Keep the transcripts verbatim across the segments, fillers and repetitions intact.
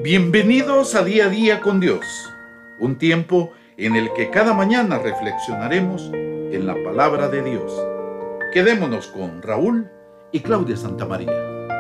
Bienvenidos a Día a Día con Dios, un tiempo en el que cada mañana reflexionaremos en la palabra de Dios. Quedémonos con Raúl y Claudia Santamaría.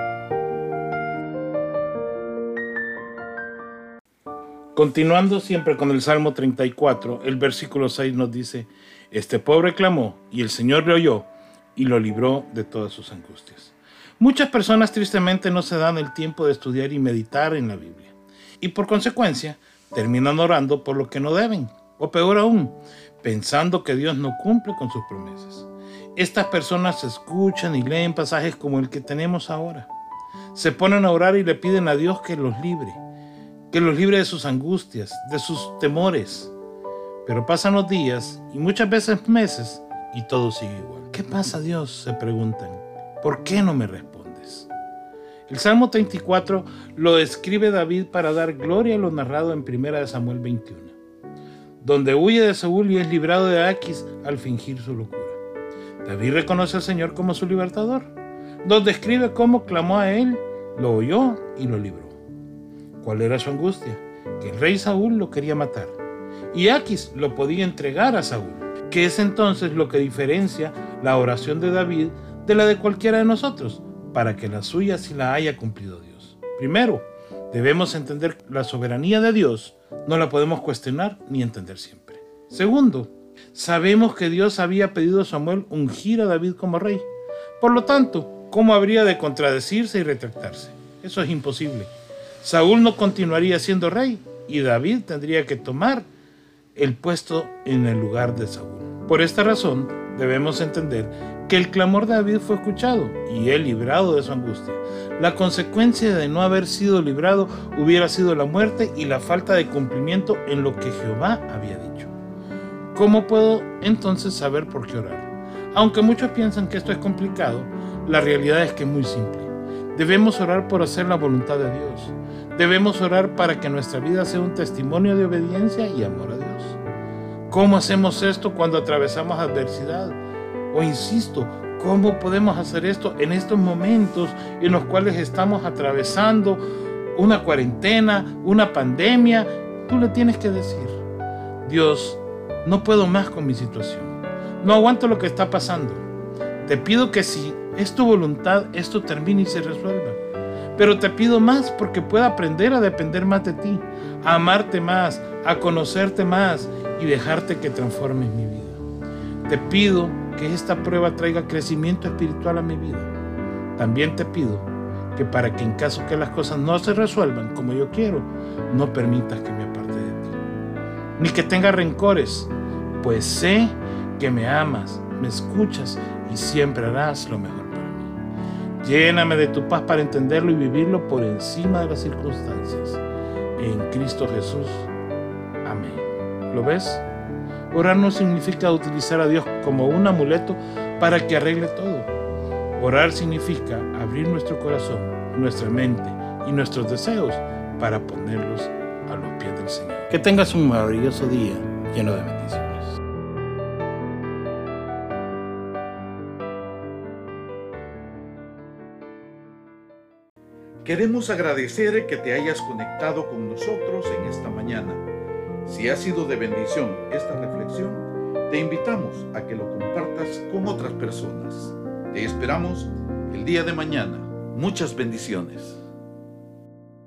Continuando siempre con el Salmo treinta y cuatro, el versículo seis nos dice: Este pobre clamó, y el Señor le oyó, y lo libró de todas sus angustias. Muchas personas tristemente no se dan el tiempo de estudiar y meditar en la Biblia, y por consecuencia terminan orando por lo que no deben, o peor aún, pensando que Dios no cumple con sus promesas. Estas personas escuchan y leen pasajes como el que tenemos ahora. Se ponen a orar y le piden a Dios que los libre, que los libre de sus angustias, de sus temores. Pero pasan los días y muchas veces meses y todo sigue igual. ¿Qué pasa, Dios?, se preguntan. ¿Por qué no me respondes? El Salmo treinta y cuatro lo escribe David para dar gloria a lo narrado en primera de Samuel veintiuno, donde huye de Saúl y es librado de Aquis al fingir su locura. David reconoce al Señor como su libertador, donde escribe cómo clamó a él, lo oyó y lo libró. ¿Cuál era su angustia? Que el rey Saúl lo quería matar, y Aquis lo podía entregar a Saúl, que es entonces lo que diferencia la oración de David de la de cualquiera de nosotros, para que la suya sí la haya cumplido Dios. Primero, debemos entender la soberanía de Dios, no la podemos cuestionar ni entender siempre. Segundo, sabemos que Dios había pedido a Samuel ungir a David como rey. Por lo tanto, ¿cómo habría de contradecirse y retractarse? Eso es imposible. Saúl no continuaría siendo rey y David tendría que tomar el puesto en el lugar de Saúl. Por esta razón, debemos entender que el clamor de David fue escuchado y él librado de su angustia. La consecuencia de no haber sido librado hubiera sido la muerte y la falta de cumplimiento en lo que Jehová había dicho. ¿Cómo puedo entonces saber por qué orar? Aunque muchos piensan que esto es complicado, la realidad es que es muy simple. Debemos orar por hacer la voluntad de Dios. Debemos orar para que nuestra vida sea un testimonio de obediencia y amor a Dios. ¿Cómo hacemos esto cuando atravesamos adversidad? O insisto, ¿cómo podemos hacer esto en estos momentos en los cuales estamos atravesando una cuarentena, una pandemia? Tú le tienes que decir: Dios, no puedo más con mi situación. No aguanto lo que está pasando. Te pido que si es tu voluntad, esto termine y se resuelva. Pero te pido más porque pueda aprender a depender más de ti, a amarte más, a conocerte más y dejarte que transformes mi vida. Te pido que esta prueba traiga crecimiento espiritual a mi vida. También te pido que para que en caso que las cosas no se resuelvan como yo quiero, no permitas que me aparte de ti, ni que tenga rencores, pues sé que me amas, me escuchas y siempre harás lo mejor para mí. Lléname de tu paz para entenderlo y vivirlo por encima de las circunstancias. En Cristo Jesús. Amén. ¿Lo ves? Orar no significa utilizar a Dios como un amuleto para que arregle todo. Orar significa abrir nuestro corazón, nuestra mente y nuestros deseos para ponerlos a los pies del Señor. Que tengas un maravilloso día lleno de bendiciones. Queremos agradecer que te hayas conectado con nosotros en esta mañana. Si ha sido de bendición esta reflexión, te invitamos a que lo compartas con otras personas. Te esperamos el día de mañana. Muchas bendiciones.